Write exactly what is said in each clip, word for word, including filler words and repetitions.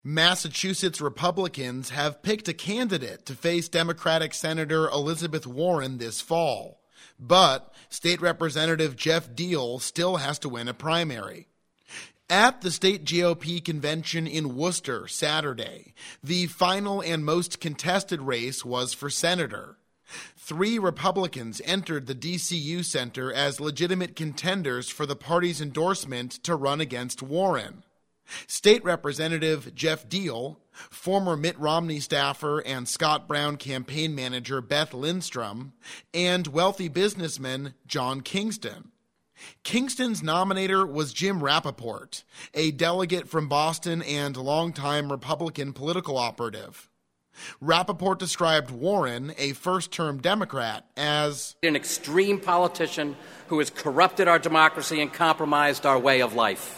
Massachusetts Republicans have picked a candidate to face Democratic Senator Elizabeth Warren this fall. But State Representative Jeff Diehl still has to win a primary. At the state G O P convention in Worcester Saturday, the final and most contested race was for senator. Three Republicans entered the D C U Center as legitimate contenders for the party's endorsement to run against Warren. State Representative Jeff Diehl, former Mitt Romney staffer and Scott Brown campaign manager Beth Lindstrom, and wealthy businessman John Kingston. Kingston's nominator was Jim Rappaport, a delegate from Boston and longtime Republican political operative. Rappaport described Warren, a first-term Democrat, as an extreme politician who has corrupted our democracy and compromised our way of life.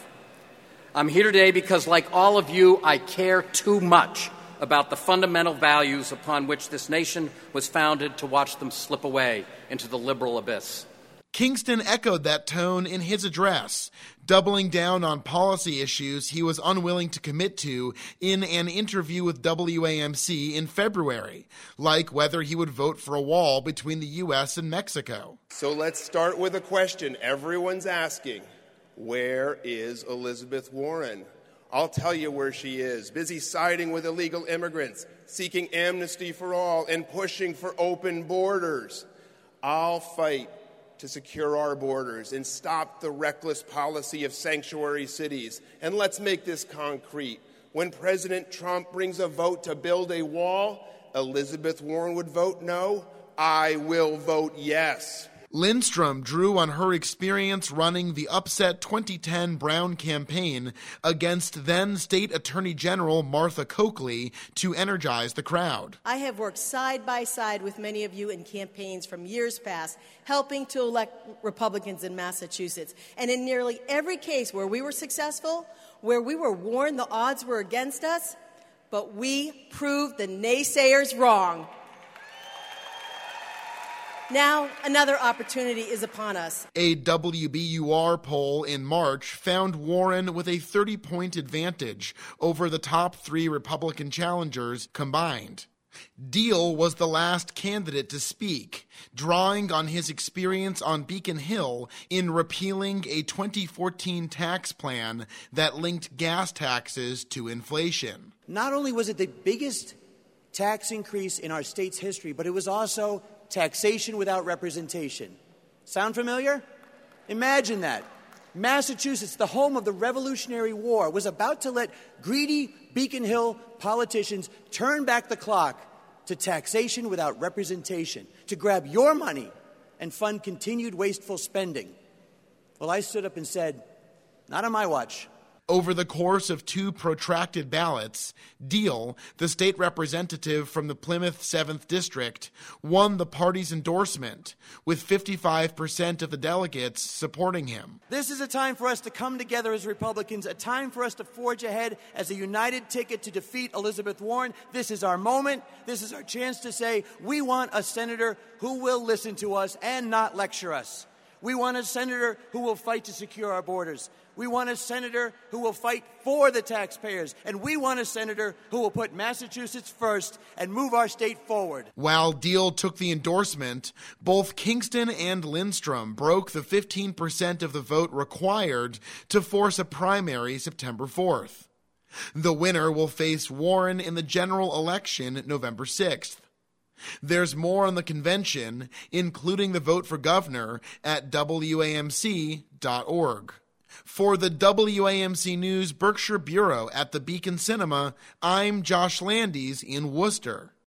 I'm here today because, like all of you, I care too much about the fundamental values upon which this nation was founded to watch them slip away into the liberal abyss. Kingston echoed that tone in his address, doubling down on policy issues he was unwilling to commit to in an interview with W A M C in February, like whether he would vote for a wall between the U S and Mexico. So let's start with a question everyone's asking. Where is Elizabeth Warren? I'll tell you where she is, busy siding with illegal immigrants, seeking amnesty for all, and pushing for open borders. I'll fight to secure our borders and stop the reckless policy of sanctuary cities. And let's make this concrete. When President Trump brings a vote to build a wall, Elizabeth Warren would vote no. I will vote yes. Lindstrom drew on her experience running the upset twenty ten Brown campaign against then State Attorney General Martha Coakley to energize the crowd. I have worked side by side with many of you in campaigns from years past, helping to elect Republicans in Massachusetts. And in nearly every case where we were successful, where we were warned the odds were against us, but we proved the naysayers wrong. Now, another opportunity is upon us. A W B U R poll in March found Warren with a thirty-point advantage over the top three Republican challengers combined. Diehl was the last candidate to speak, drawing on his experience on Beacon Hill in repealing a twenty fourteen tax plan that linked gas taxes to inflation. Not only was it the biggest tax increase in our state's history, but it was also taxation without representation. Sound familiar? Imagine that. Massachusetts, the home of the Revolutionary War, was about to let greedy Beacon Hill politicians turn back the clock to taxation without representation, to grab your money and fund continued wasteful spending. Well, I stood up and said, not on my watch. Over the course of two protracted ballots, Diehl, the state representative from the Plymouth seventh District, won the party's endorsement, with fifty-five percent of the delegates supporting him. This is a time for us to come together as Republicans, a time for us to forge ahead as a united ticket to defeat Elizabeth Warren. This is our moment. This is our chance to say we want a senator who will listen to us and not lecture us. We want a senator who will fight to secure our borders. We want a senator who will fight for the taxpayers. And we want a senator who will put Massachusetts first and move our state forward. While Diehl took the endorsement, both Kingston and Lindstrom broke the fifteen percent of the vote required to force a primary September fourth. The winner will face Warren in the general election November sixth. There's more on the convention, including the vote for governor, at W A M C dot org. For the W A M C News Berkshire Bureau at the Beacon Cinema, I'm Josh Landis in Worcester.